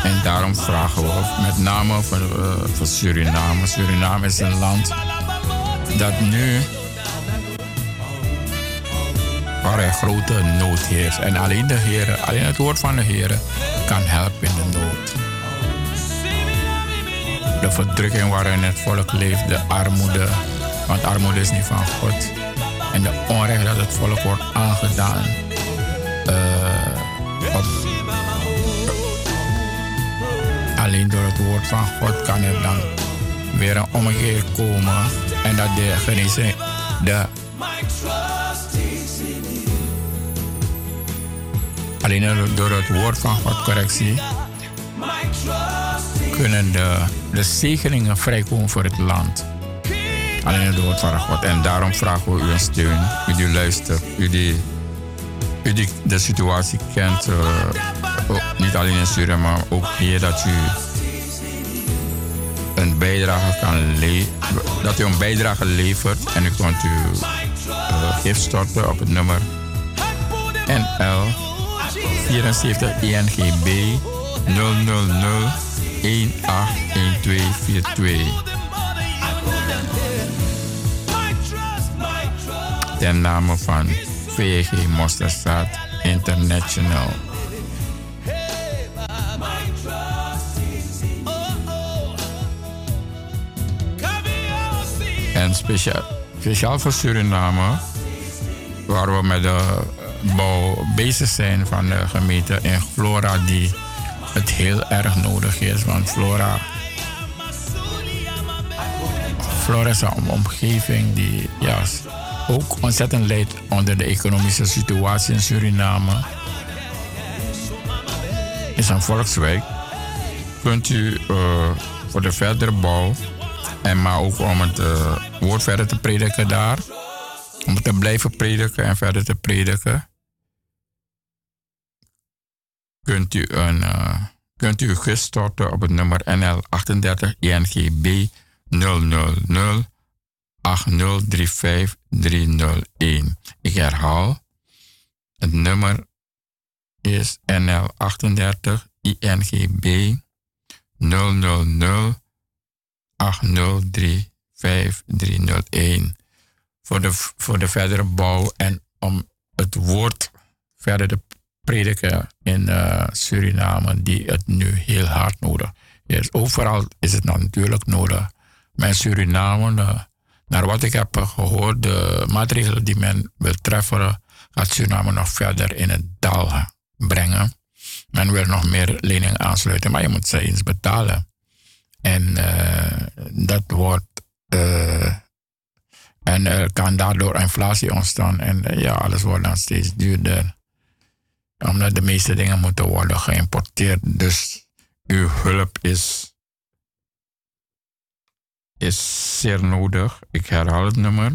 En daarom vragen we, met name voor Suriname. Suriname is een land dat nu, waar een grote nood heerst. En alleen de Heer, alleen het woord van de Heer kan helpen in de nood. De verdrukking waarin het volk leeft, de armoede, want armoede is niet van God. En de onrecht dat het volk wordt aangedaan. Alleen door het woord van God kan er dan weer een ommekeer komen. En dat de genezing, alleen door het woord van God, correctie, kunnen de zegeningen vrijkomen voor het land. Alleen het woord van God. En daarom vragen we u een steun. U die luistert, u die de situatie kent, niet alleen in Suriname, maar ook hier, dat u een bijdrage kan leveren, dat u een bijdrage levert en u kunt uw gift storten op het nummer NL 74 INGB 000 181242. Ten name van VG Mosterdzaad International. En speciaal voor Suriname, waar we met de bouw bezig zijn van de gemeente in Flora, die het heel erg nodig is. Want Flora is een omgeving die ook ontzettend leidt onder de economische situatie in Suriname. Is een volkswijk. Kunt u voor de verdere bouw, en maar ook om het woord verder te prediken daar, om het te blijven prediken en verder te prediken, kunt u gestorten op het nummer NL 38 INGB 000 8035 301. Ik herhaal, het nummer is NL 38 INGB 000 8035 301. Voor de verdere bouw en om het woord verder te prediken in Suriname, die het nu heel hard nodig is. Overal is het natuurlijk nodig. Maar in Suriname, naar wat ik heb gehoord, de maatregelen die men wil treffen, gaat Suriname nog verder in het dal brengen. Men wil nog meer leningen aansluiten, maar je moet ze eens betalen. En dat wordt... en er kan daardoor inflatie ontstaan. En alles wordt dan steeds duurder. Omdat de meeste dingen moeten worden geïmporteerd. Dus uw hulp is zeer nodig. Ik herhaal het nummer.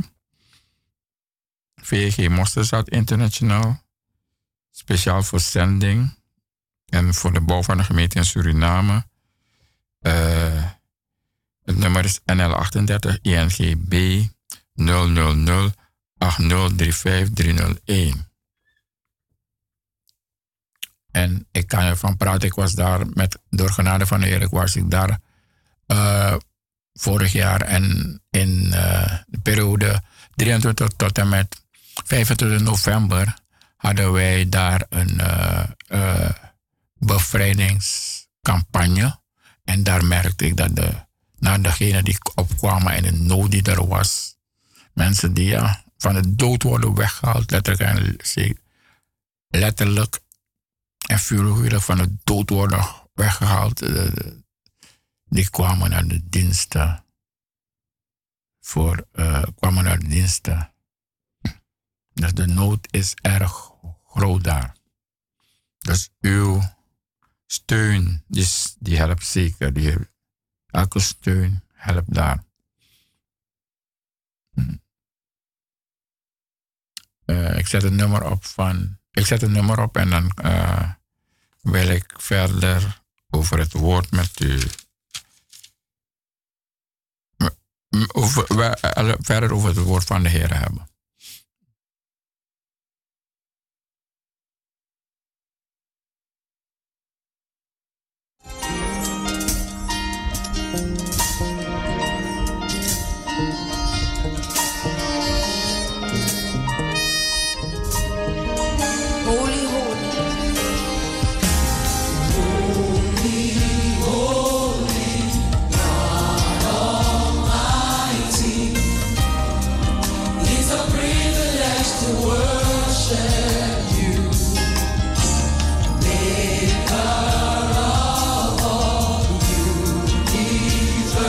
VG Mosterdzaad International. Speciaal voor zending. En voor de bouw van de gemeente in Suriname. Het nummer is NL 38 INGB 000 8035 301. En ik kan ervan praten, ik was daar door genade van de Heer, was ik daar vorig jaar. En in de periode 23 tot en met 25 november hadden wij daar een bevrijdingscampagne. En daar merkte ik dat naar degenen die opkwamen en de nood die er was, mensen die van de dood worden weggehaald, letterlijk en figuurlijk van de dood worden weggehaald, die kwamen naar de diensten. Kwamen naar de diensten. Dus de nood is erg groot daar. Dus uw steun, die helpt zeker. Elke steun helpt daar. Ik zet een nummer op en dan wil ik verder over het woord met u. Verder over het woord van de Heer hebben. Maker of all universe.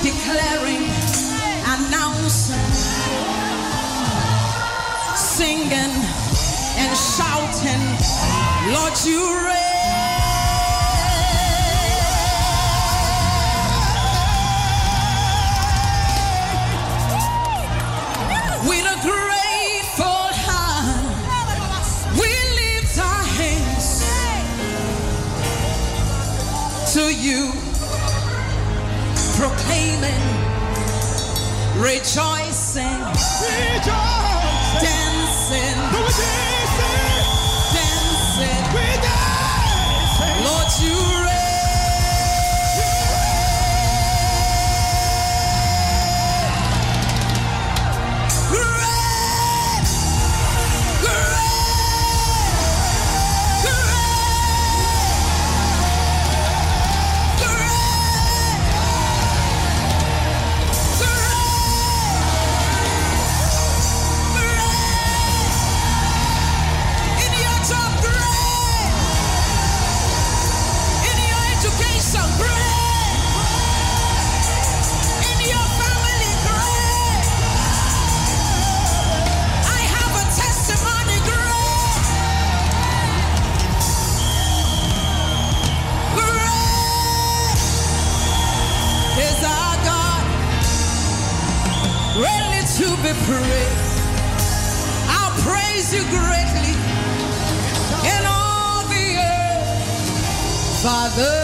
declaring, announcing, singing and shouting, Lord, you reign. With a grateful heart, we lift our hands to you, proclaiming, rejoicing, dancing, Lord, you reign. To be praised, I'll praise you greatly in all the earth, Father.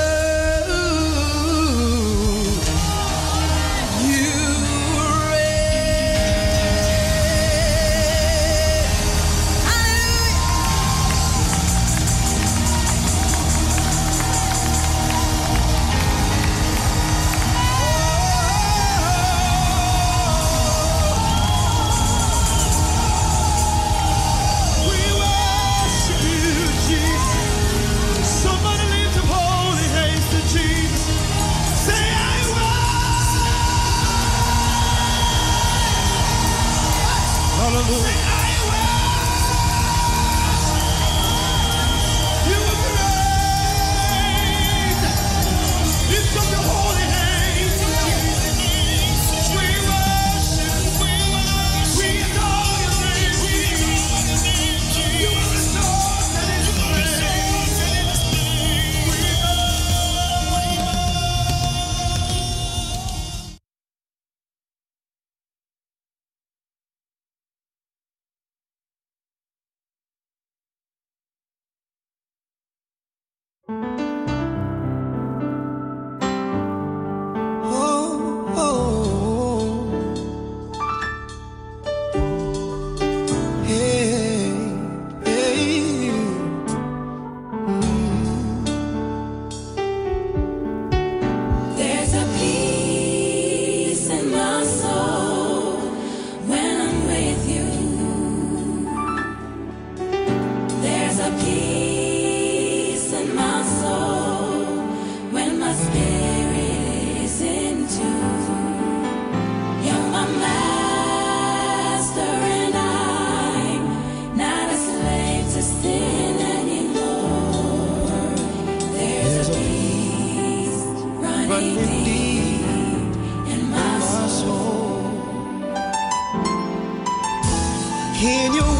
In your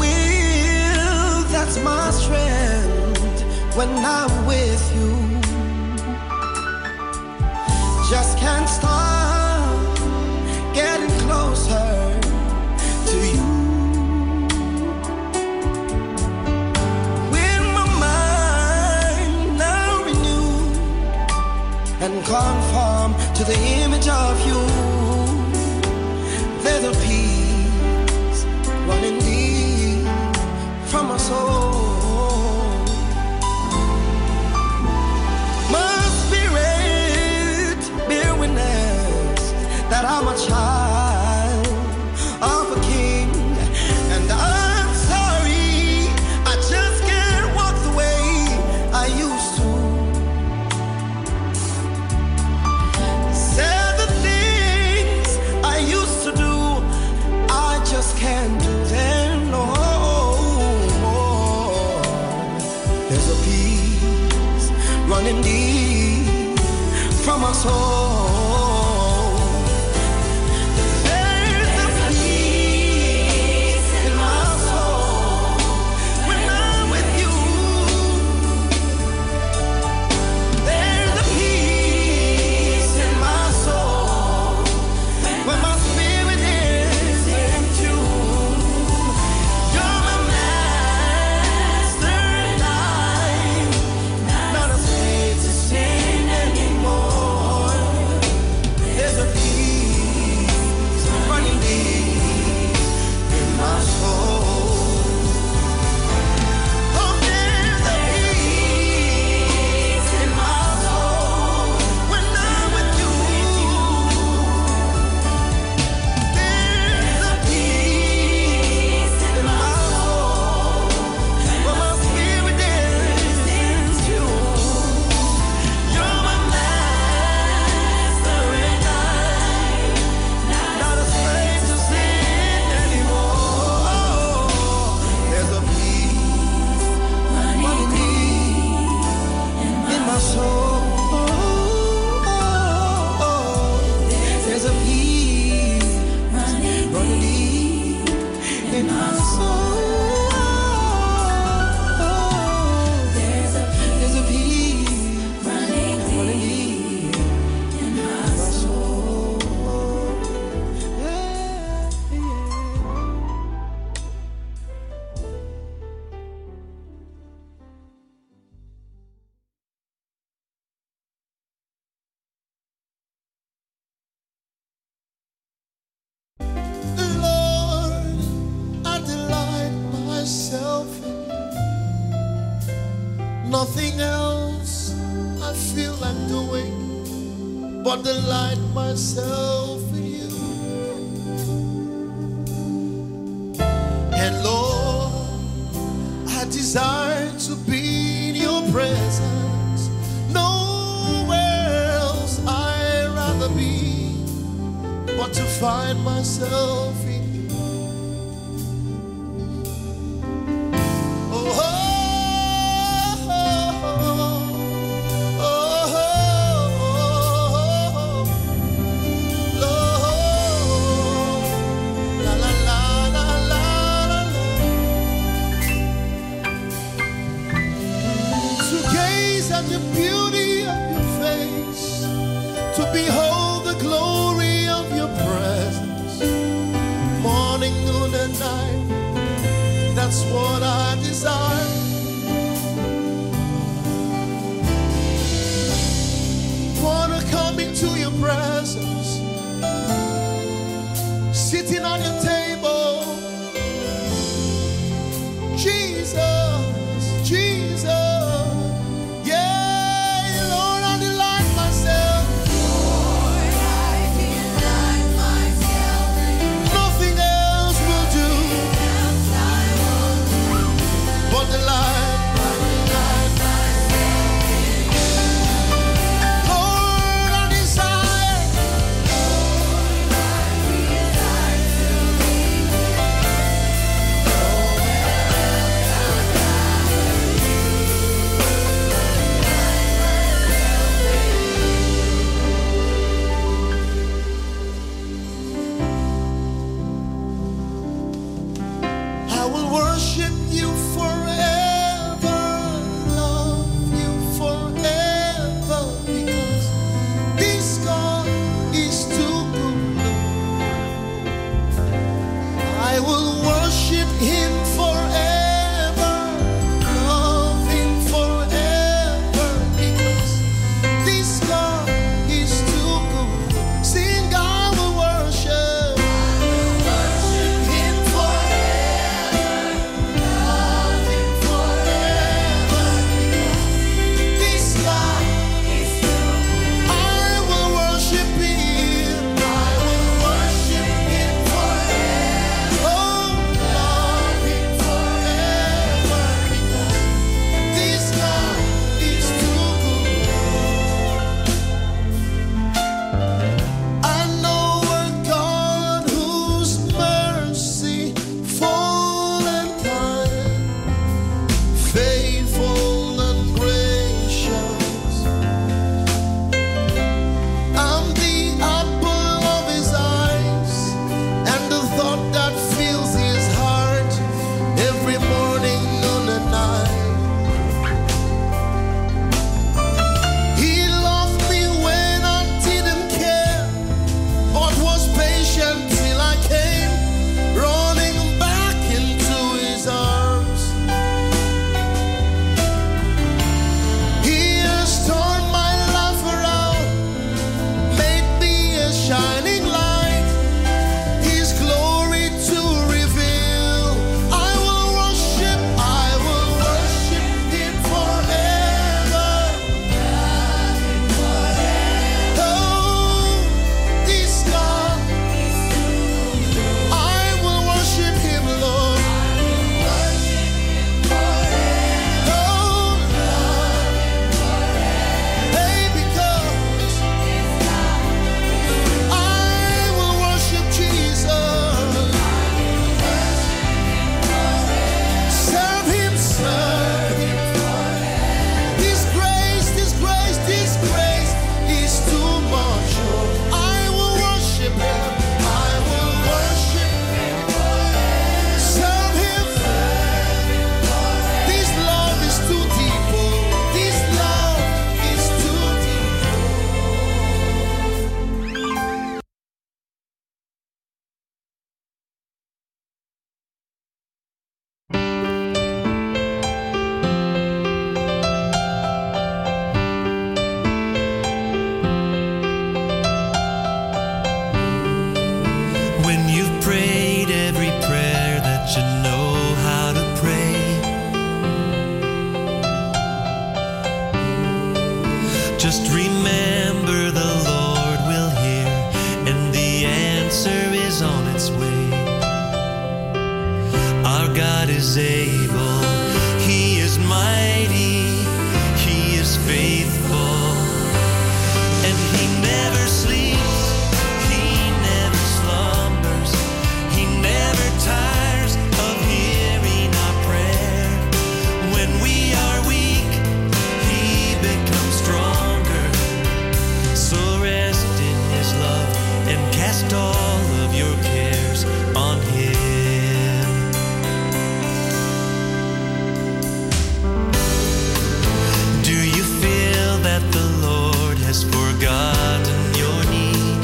will, that's my strength when I'm with you. Just can't stop getting closer to you. With my mind now renewed and conform to the image of you, there's a peace running deep from my soul. My spirit bear witness that I'm a child of a king, and I'm sorry I just can't walk the way I used to. Say the things I used to do, I just can't do them no more. There's a peace running deep from my soul. Nothing else I feel like doing but delight myself in you. And Lord, I desire to be in your presence. Nowhere else I'd rather be but to find myself in you. Oh, the beauty of your face, to behold the glory of your presence, morning, noon, and night. That's what I desire. Wanna come into your presence, sitting on your table. Jesus, Jesus. is able, He is mighty, He is faithful, and He never sleeps, He never slumbers, He never tires of hearing our prayer. When we are weak, He becomes stronger. So rest in His love and cast all of your cares on Him. Do you feel that the Lord has forgotten your need?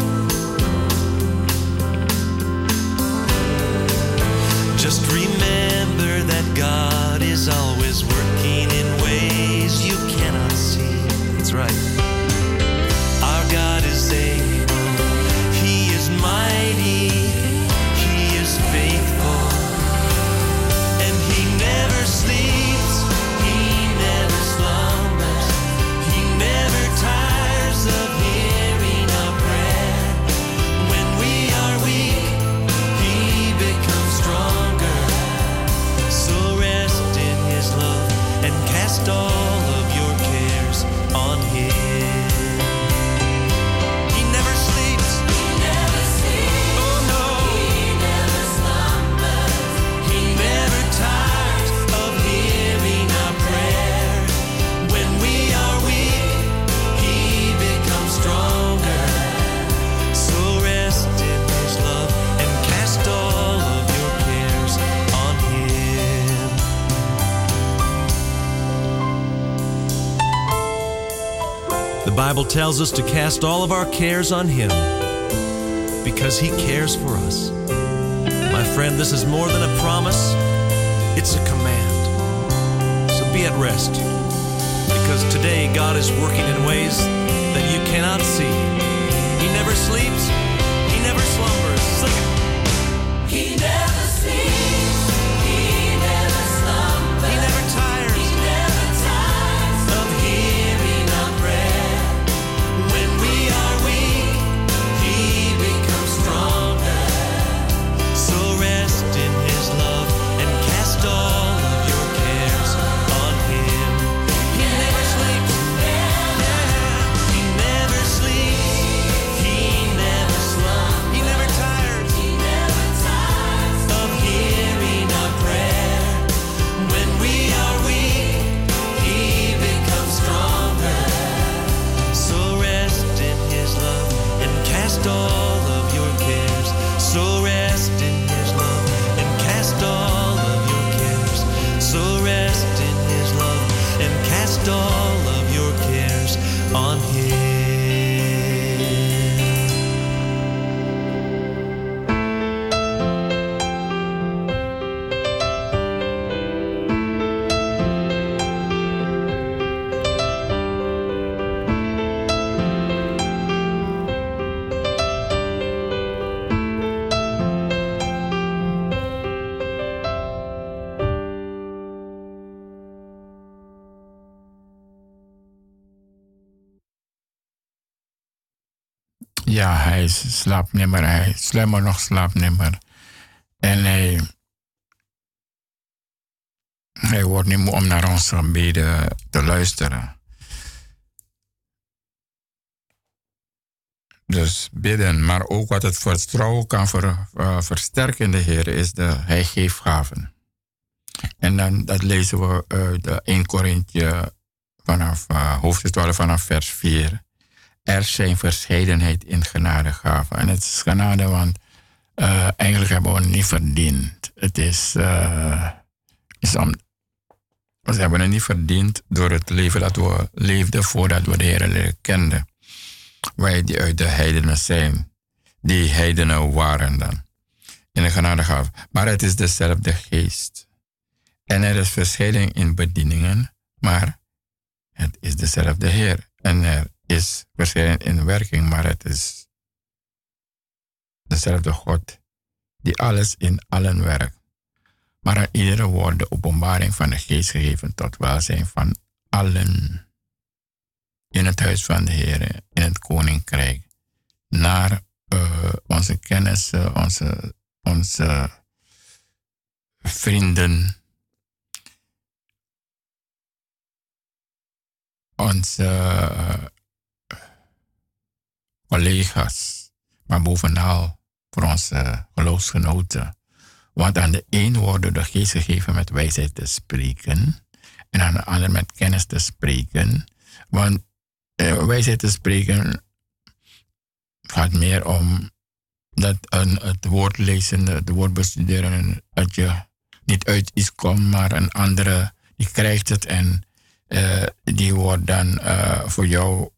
Just remember that God is always working in ways you cannot see. That's right. Our God is able, He is mighty, He is faithful, and He never sleeps, He never slumbers, He never tires of hearing our prayer. When we are weak, He becomes stronger. So rest in His love and cast all of your cares on Him. He never sleeps. Oh no. He never tires of hearing our prayer. When we are weak, He becomes stronger. So rest in His love and cast all of your cares on Him. The Bible tells us to cast all of our cares on Him because He cares for us. My friend, this is more than a promise, it's a command. So be at rest, because today God is working in ways that you cannot see. He never sleeps, He never slumbers. Sing it. He never sleeps, He never slumbers, He never tires He never tires of hearing our prayer. When we are weak, He becomes stronger. So rest in His love and cast all of your cares on Him. He never sleeps. He never sleeps. He never slumbers. He never tires He never tires of hearing our prayer. When we are weak, He becomes stronger. So rest in His love and cast all of your cares. So rest in His love and cast all of your cares. So rest in His love and cast all of your cares on Him. Ja, hij slaapt nimmer. Hij sluimert nog slaapt nimmer. En hij wordt niet moe om naar onze gebeden te luisteren. Dus bidden, maar ook wat het vertrouwen kan versterken in de Heer is Hij geeft gaven. En dan dat lezen we uit 1 Korinthe vanaf hoofdstuk 12 vanaf vers 4. Er zijn verscheidenheid in genadegaven. En het is genade, want eigenlijk hebben we het niet verdiend. Het is we hebben het niet verdiend door het leven dat we leefden voordat we de Heer kenden. Wij die uit de heidenen zijn. Die heidenen waren dan. In de genadegave. Maar het is dezelfde geest. En er is verschilling in bedieningen. Maar het is dezelfde Heer. En er is verschillen in werking. Maar het is dezelfde God. Die alles in allen werkt. Maar aan iedere wordt de openbaring van de geest gegeven tot welzijn van allen. In het huis van de Heer, in het koninkrijk. Naar onze kennissen, onze vrienden onze collega's, maar bovenal voor onze geloofsgenoten. Want aan de een wordt de geest gegeven met wijsheid te spreken en aan de ander met kennis te spreken. Want wijsheid te spreken gaat meer om dat het woord lezen, het woord bestuderen, dat je niet uit iets komt, maar een andere die krijgt het en die wordt dan voor jou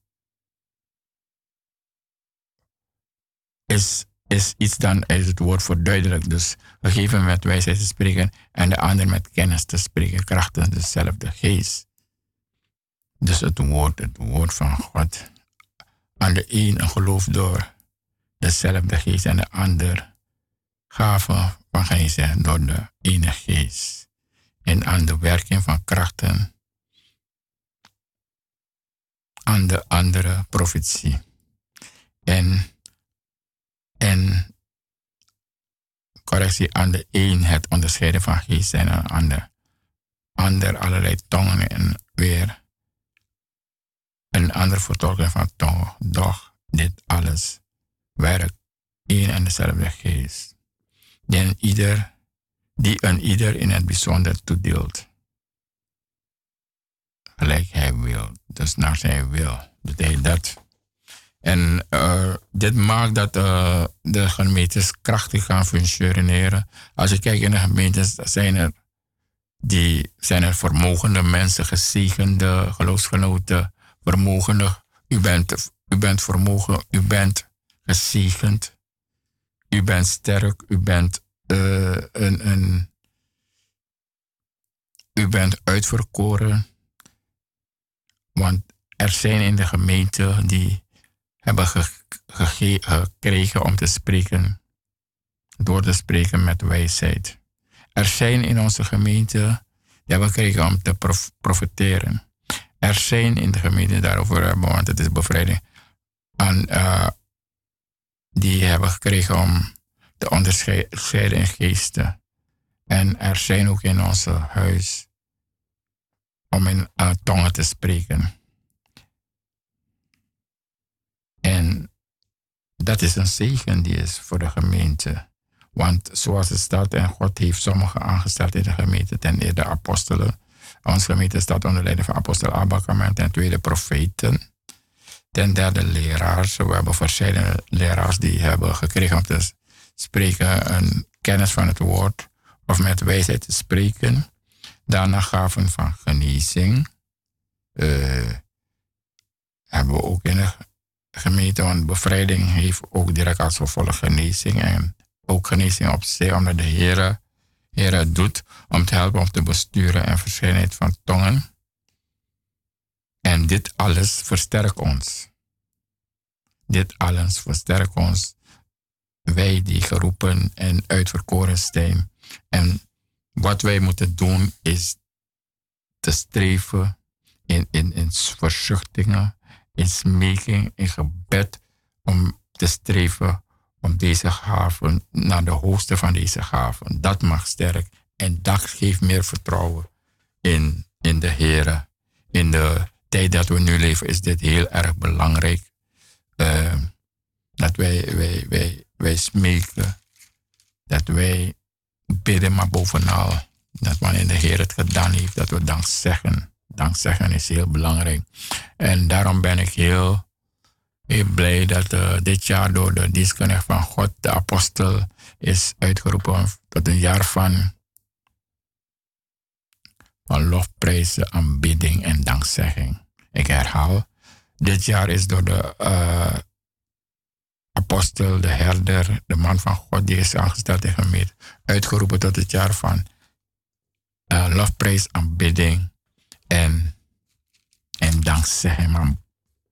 is iets dan is het woord verduidelijk. Dus gegeven met wijsheid te spreken en de ander met kennis te spreken, krachtens dezelfde geest. Dus het woord van God. Aan de een geloof door dezelfde geest en de ander gaven van geest door de ene geest. En aan de werking van krachten aan de andere profetie. En correctie, aan de een het onderscheiden van geest en aan de ander allerlei tongen en weer een ander vertolken van tongen. Doch dit alles werkt één en dezelfde geest. Die een ieder in het bijzonder toedeelt. Gelijk hij wil. Dus naar zijn wil doet hij dat. En dit maakt dat de gemeentes krachtig gaan functioneren. Als je kijkt in de gemeentes, zijn er vermogende mensen, gezegende geloofsgenoten, vermogende. U bent vermogen, u bent gezegend, u bent sterk, u bent u bent uitverkoren. Want er zijn in de gemeente die hebben gekregen om te spreken, door te spreken met wijsheid. Er zijn in onze gemeente die hebben gekregen om te profiteren. Er zijn in de gemeente daarover hebben, want het is bevrijding, die hebben gekregen om te onderscheiden in geesten. En er zijn ook in onze huis om in tongen te spreken. En dat is een zegen die is voor de gemeente. Want zoals het staat, en God heeft sommigen aangesteld in de gemeente, ten eerste apostelen. Onze gemeente staat onder leiding van apostel Abraham, ten tweede profeten. Ten derde leraars. We hebben verschillende leraars die hebben gekregen om te spreken, een kennis van het woord of met wijsheid te spreken. Daarna gaven van genezing. Hebben we ook in de gemeente, want bevrijding heeft ook direct als gevolg genezing. En ook genezing op zich, omdat de Heer het doet om te helpen om te besturen en verscheidenheid van tongen. En dit alles versterkt ons. Dit alles versterkt ons. Wij die geroepen en uitverkoren zijn. En wat wij moeten doen is te streven in verzuchtingen, in smeking, in gebed, om te streven om deze gaven naar de hoogste van deze gaven. Dat mag sterk en dat geeft meer vertrouwen in de Heer. In de tijd dat we nu leven is dit heel erg belangrijk. Dat wij smeken, dat wij bidden, maar bovenal dat wanneer de Heer het gedaan heeft, dat we dank zeggen. Dank zeggen is heel belangrijk. En daarom ben ik heel blij dat dit jaar door de dienstknecht van God, de apostel, is uitgeroepen tot een jaar van lofprijzen, aanbidding en dankzegging. Ik herhaal, dit jaar is door de apostel, de herder, de man van God die is aangesteld in gemeente, uitgeroepen tot het jaar van lofprijs, aanbidding en dankzegging. Man.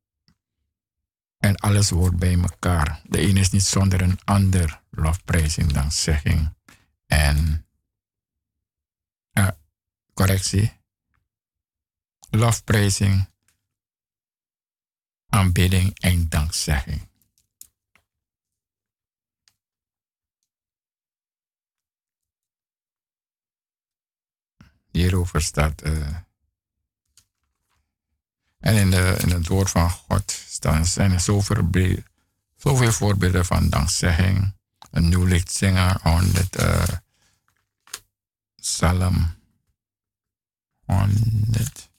En alles wordt bij elkaar. De een is niet zonder een ander. Lofprijzing, dankzegging en correctie. Lofprijzing, aanbidding en dankzegging. Hierover staat En in het woord van God zijn er zoveel voorbeelden van dankzegging. Een nieuw lied zingen, 100, Psalm 100.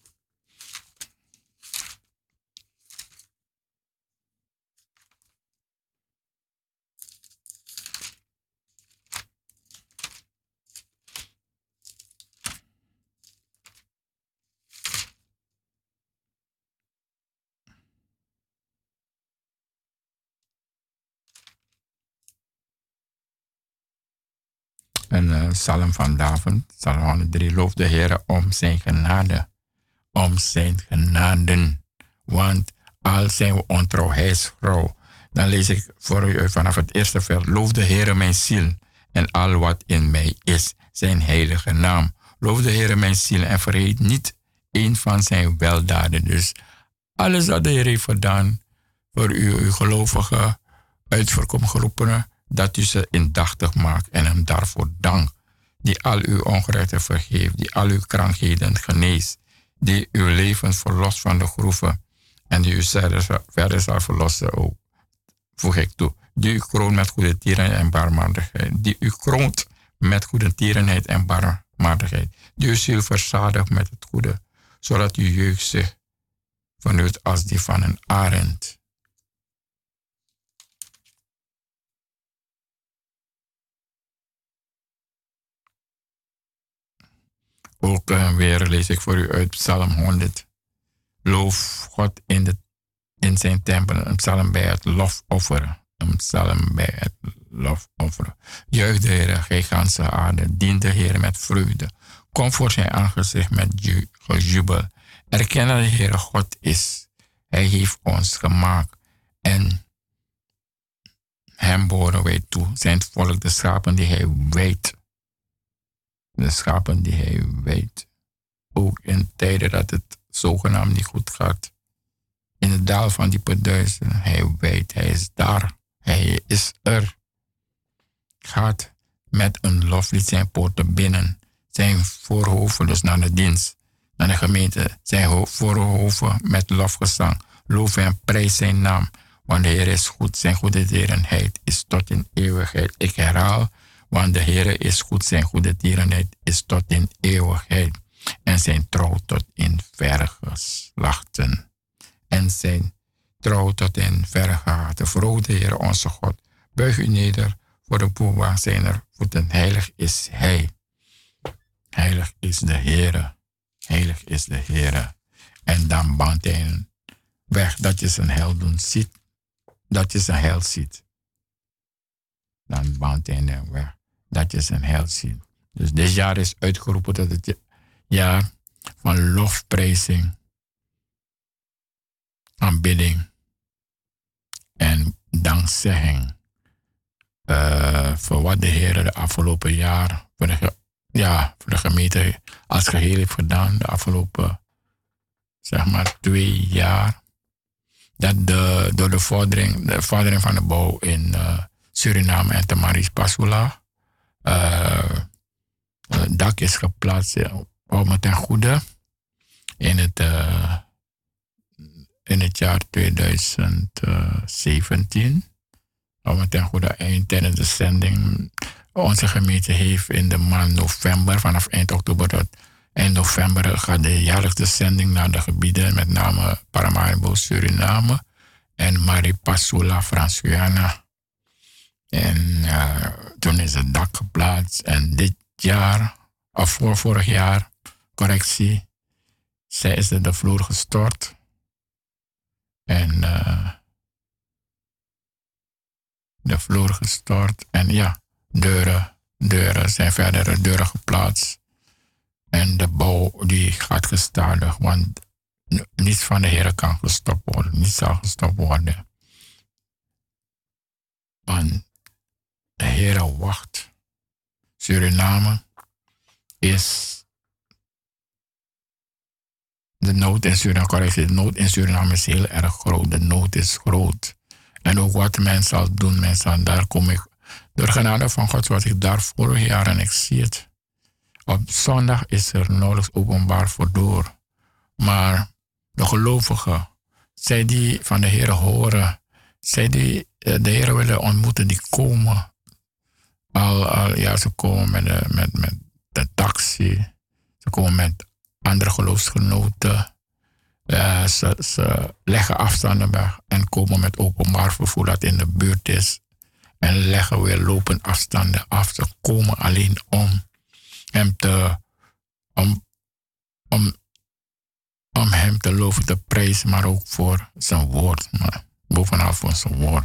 Een psalm van David, psalm 103. Loof de Heer om zijn genade, om zijn genaden. Want al zijn we ontrouw, hij is trouw. Dan lees ik voor u vanaf het eerste vers. Loof de Heer mijn ziel en al wat in mij is, zijn heilige naam. Loof de Heer mijn ziel en vergeet niet een van zijn weldaden. Dus alles wat de Heer heeft gedaan voor u, uw gelovige, uitverkomen geroepenen, dat u ze indachtig maakt en hem daarvoor dankt. Die al uw ongerechten vergeeft, die al uw krankheden geneest, die uw leven verlost van de groeven en die u verder zal verlossen ook, voeg ik toe. Die u kroont met goede tierenheid en barmhartigheid. Die u kroont met goede tierenheid en barmhartigheid. Die uw ziel verzadigt met het goede, zodat uw jeugd zich vernieuwt als die van een arend. Ook weer lees ik voor u uit Psalm 100. Loof God in zijn tempel. Een psalm bij het lofoffer. Een psalm bij het lofoffer. Juich de Heer, gij ganse aarde. Dien de Heer met vreugde. Kom voor zijn aangezicht met gejubel. Erken dat de Heer God is. Hij heeft ons gemaakt. En hem behoren wij toe. Zijn volk de schapen die hij wijdt. De schapen die hij wijdt. Ook in tijden dat het zogenaamd niet goed gaat. In het dal van diepe duister. Hij wijdt. Hij is daar. Hij is er. Gaat met een loflied zijn poorten binnen. Zijn voorhoven dus naar de dienst. Naar de gemeente. Zijn voorhoven met lofgezang. Loof en prijs zijn naam. Want de Heer is goed. Zijn goede tierenheid is tot in eeuwigheid. Ik herhaal. Want de Heer is goed, zijn goede tierenheid is tot in eeuwigheid. En zijn trouw tot in verre geslachten. En zijn trouw tot in verre geslachten. Verhoog de Heer onze God. Buig u neder voor de boewaar zijner voeten. Heilig is hij. Heilig is de Heer. Heilig is de Heer. En dan bandt hij weg dat je zijn helden ziet. Dat je zijn heil ziet. Dan bandt hij weg. Dat je zijn heil ziet. Dus dit jaar is uitgeroepen tot het jaar van lofprijzing, aanbidding en dankzegging. Voor wat de Heer de afgelopen jaar voor de gemeente als geheel heeft gedaan. De afgelopen, 2 jaar. Dat door de vordering van de bouw in Suriname en Tamaris Pasula. Het dak is geplaatst om ten goede in het jaar 2017. Om ten goede eind tijdens de zending. Onze gemeente heeft in de maand november, vanaf eind oktober tot eind november, gaat de jaarlijkse zending naar de gebieden, met name Paramaribo, Suriname en Maripasula, Frans-Guyana. En toen is het dak geplaatst. En dit jaar, of vorig jaar, correctie, is de vloer gestort. En de vloer gestort. En ja, deuren zijn verdere deuren geplaatst. En de bouw die gaat gestadig, want niets van de Heer kan gestopt worden. Niets zal gestopt worden. Want de Heer wacht. Suriname is de nood in Suriname. Correctie, de nood in Suriname is heel erg groot. De nood is groot. En ook wat men zal doen, daar kom ik. Door genade van God was ik daar vorig jaar en ik zie het. Op zondag is er nauwelijks openbaar voor door. Maar de gelovigen, zij die van de Heer horen, zij die de Heer willen ontmoeten, die komen. Ja, ze komen met de taxi, ze komen met andere geloofsgenoten. Ze leggen afstanden weg en komen met openbaar vervoer dat in de buurt is. En leggen weer lopend afstanden af. Ze komen alleen om hem om hem te loven, te prijzen, maar ook voor zijn woord. Maar bovenal voor zijn woord.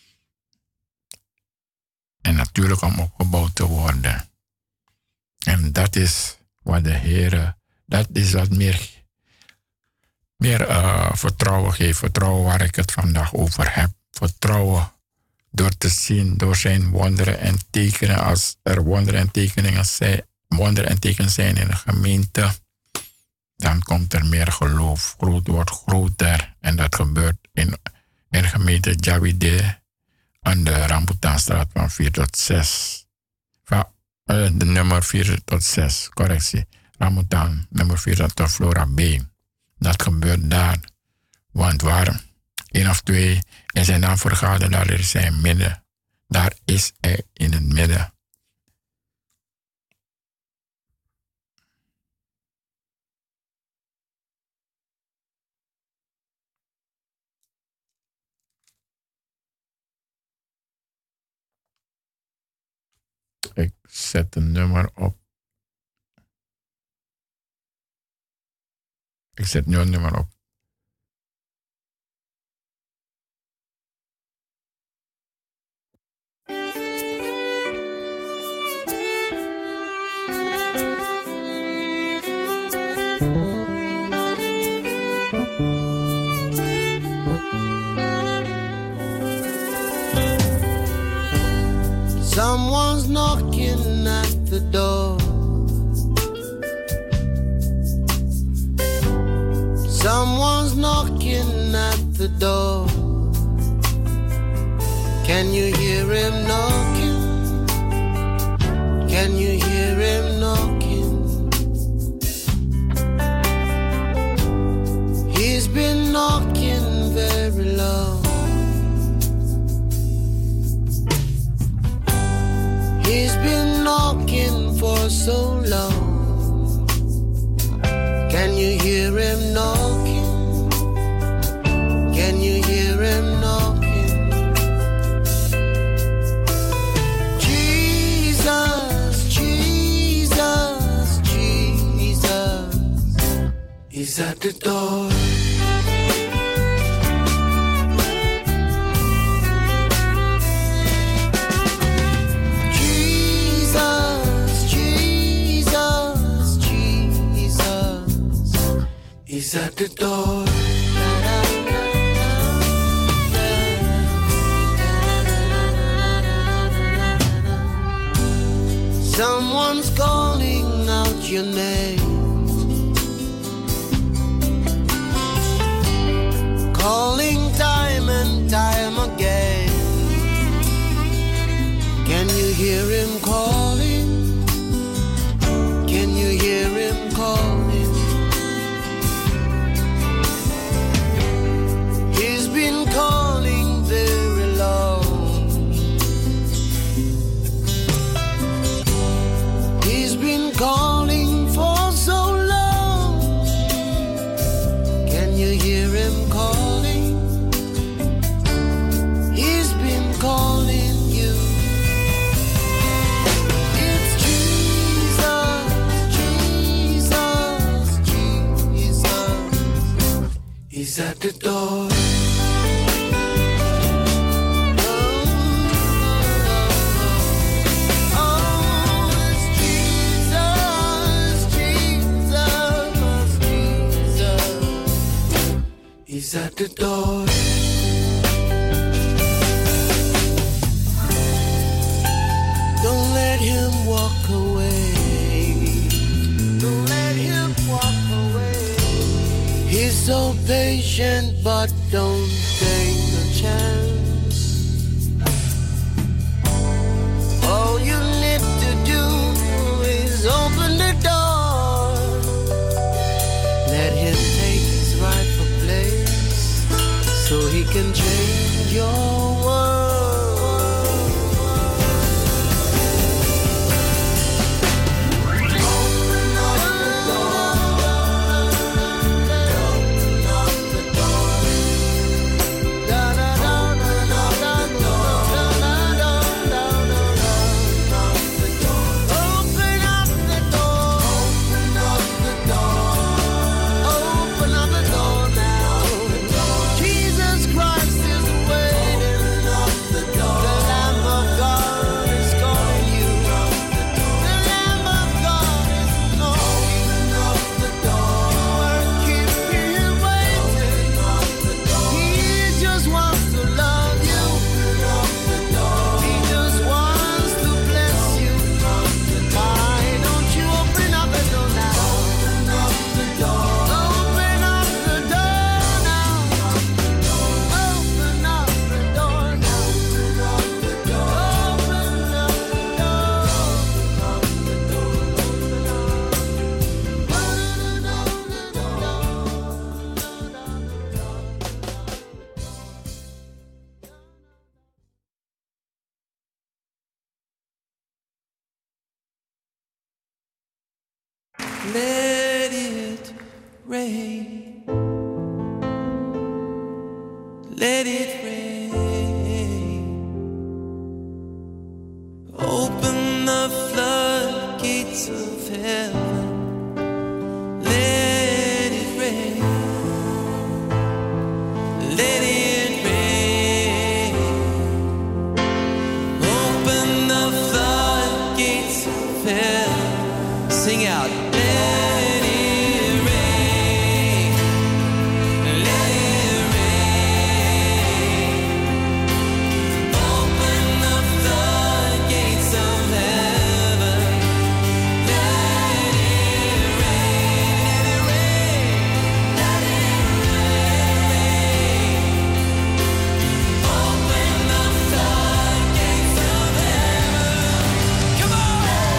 En natuurlijk om opgebouwd te worden. En dat is wat de Heer, dat is wat meer vertrouwen geeft. Vertrouwen waar ik het vandaag over heb. Vertrouwen door te zien, door zijn wonderen en tekenen. Als er wonderen en tekenen zijn in de gemeente, dan komt er meer geloof. Groot wordt groter. En dat gebeurt in de gemeente Javide aan de Rambutanstraat van 4 tot 6. De nummer 4 tot 6, correctie. Rambutan, nummer 4 tot Flora B. Dat gebeurt daar. Want waar 1 of 2 en zijn dan vergaderd, daar is hij midden. Daar is hij in het midden. Ik zet een nummer op. Ik zet nu een nummer op. Someone's knocking at the door. Someone's knocking at the door. Can you hear him knocking? Can you hear him knocking? He's been knocking very low. He's been knocking for so long. Can you hear him knocking? Can you hear him knocking? Jesus, Jesus, Jesus, he's at the door. He's at the door. Someone's calling out your name, calling time and time again. Can you hear him calling? Can you hear him calling? Calling very long. He's been calling for so long. Can you hear him calling? He's been calling you. It's Jesus, Jesus, Jesus. He's at the door. He's at the door. Don't let him walk away. Don't let him walk away. He's so patient, but don't take a chance. All you need to do is open the door. Let him take his rightful can change your world. Open up the door. Open up the door. Da da da da da da da da da da da. Open up the door. Open up the door. Open up the door now. Jesus Christ is waiting. The Lamb of God is calling you. The Lamb of God is calling you. You are keeping him waiting. He just wants to love you. He just wants to bless you. Why don't you open up the door now? Open up the door. Open up the door now. Open up the door now. Open up the door. Open up the Let it rain. Let it rain. Open the floodgates of heaven. Let it rain. Let it rain. Open the floodgates of heaven. Sing out. Let it rain. Let it rain. Open the floodgates of heaven. Let it rain. Let it rain. Let it rain. Open the floodgates of heaven. Come on.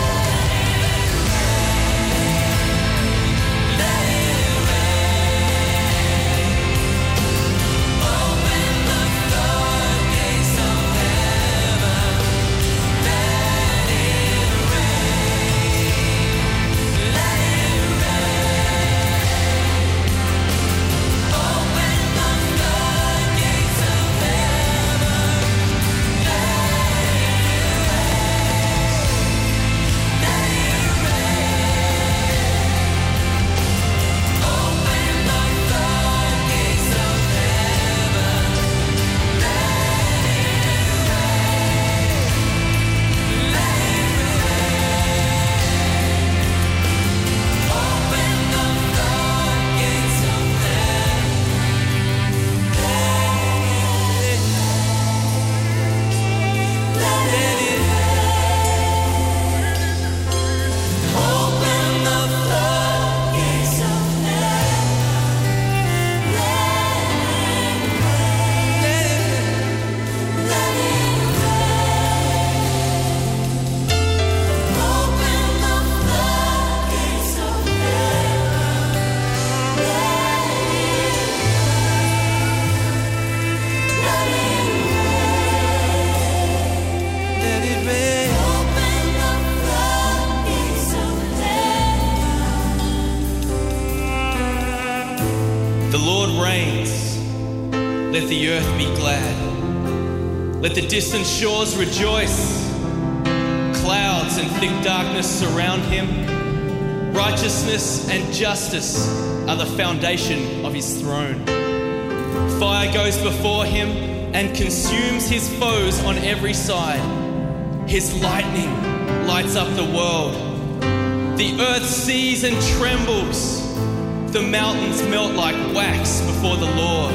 The Lord reigns. Let the earth be glad. Let the distant shores rejoice. Clouds and thick darkness surround him. Righteousness and justice are the foundation of his throne. Fire goes before him and consumes his foes on every side. His lightning lights up the world. The earth sees and trembles. The mountains melt like wax before the Lord.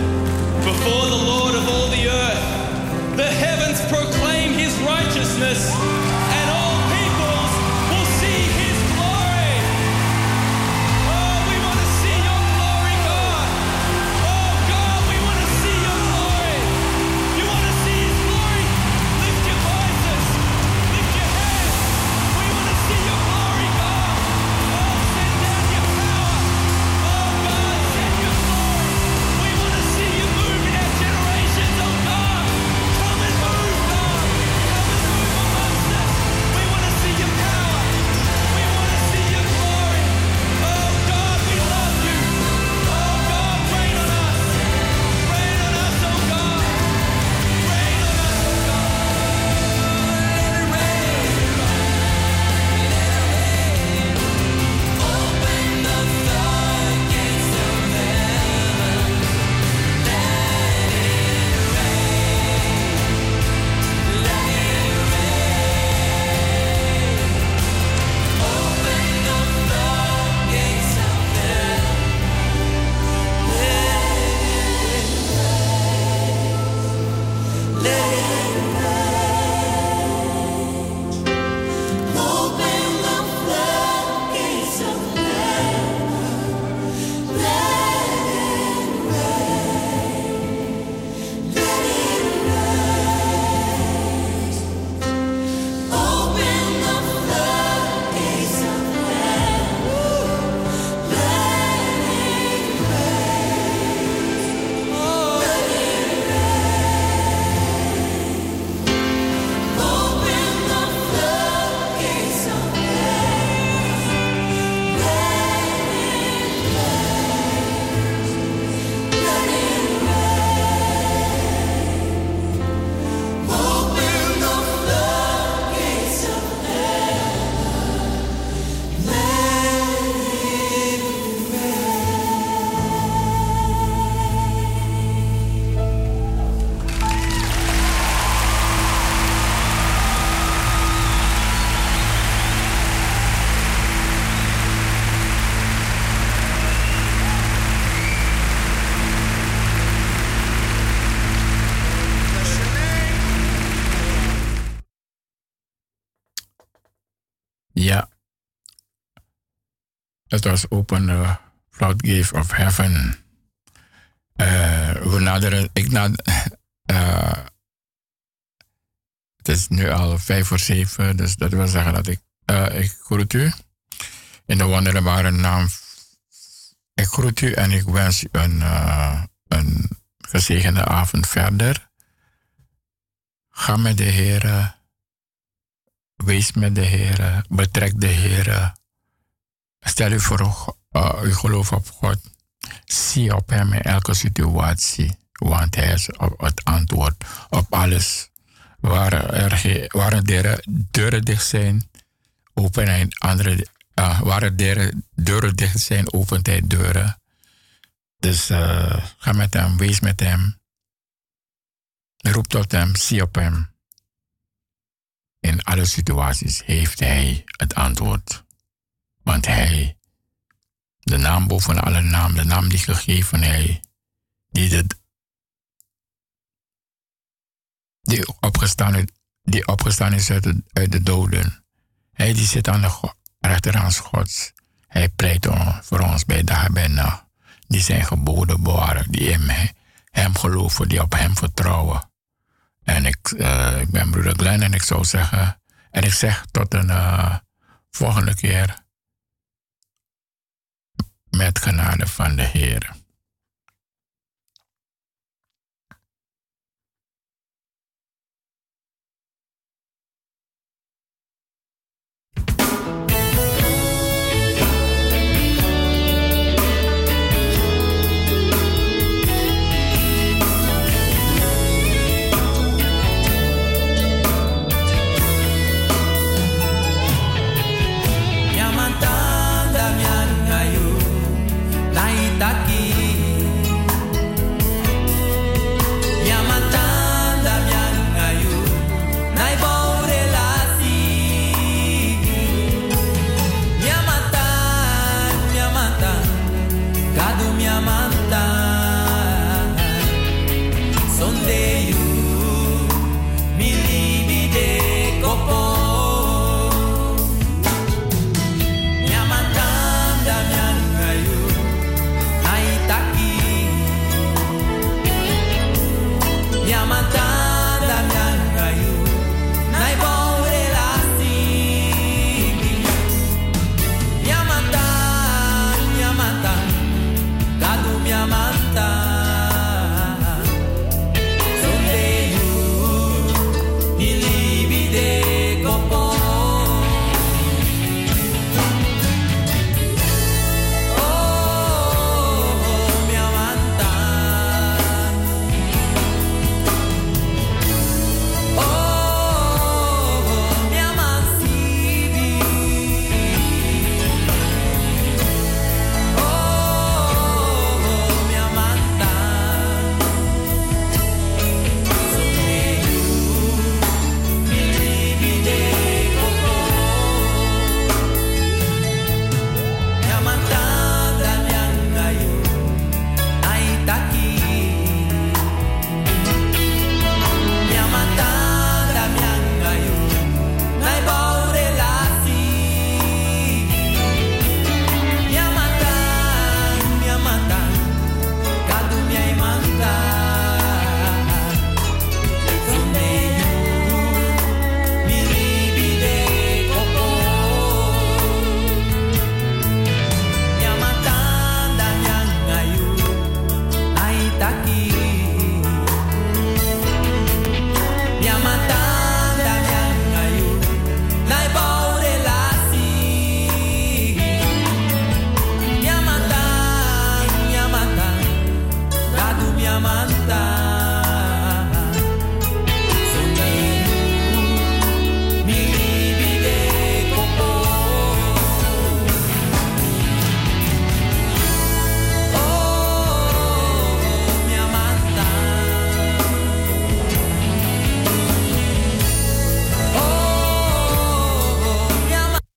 Before the Lord of all the earth, the heavens proclaim his righteousness, and all peoples will see his glory. Oh, we want to see your glory, God. Oh, God, we want to see your glory. You want to see his glory? Lift your voices. Lift your hands. We want to see your glory, God. Oh, send down your power. Oh, God, send your glory. We want to see you move in our generation. Ja, het was Open the Floodgates of Heaven. We naderen, het is nu al 6:55, dus dat wil zeggen dat ik groet u in de wonderbare naam. Ik groet u en ik wens u een gezegende avond verder. Ga met de Heer, wees met de Heer, betrek de Heer. Stel u voor uw geloof op God. Zie op hem in elke situatie, want hij is het antwoord op alles. Waar deuren dicht zijn, opent hij andere. Waar deuren dicht zijn, opent hij deuren. Dus ga met hem, wees met hem. Roep tot hem, zie op hem. In alle situaties heeft hij het antwoord. Want hij, de naam boven alle naam, de naam die gegeven hij, die opgestaan is uit de doden. Hij die zit aan de rechterhand Gods. Hij pleit voor ons bij dag en bij nacht. Die zijn geboden bewaren, die in hem geloven, die op hem vertrouwen. En ik ben broeder Glenn en ik zou zeggen, en ik zeg tot een volgende keer met genade van de Heer.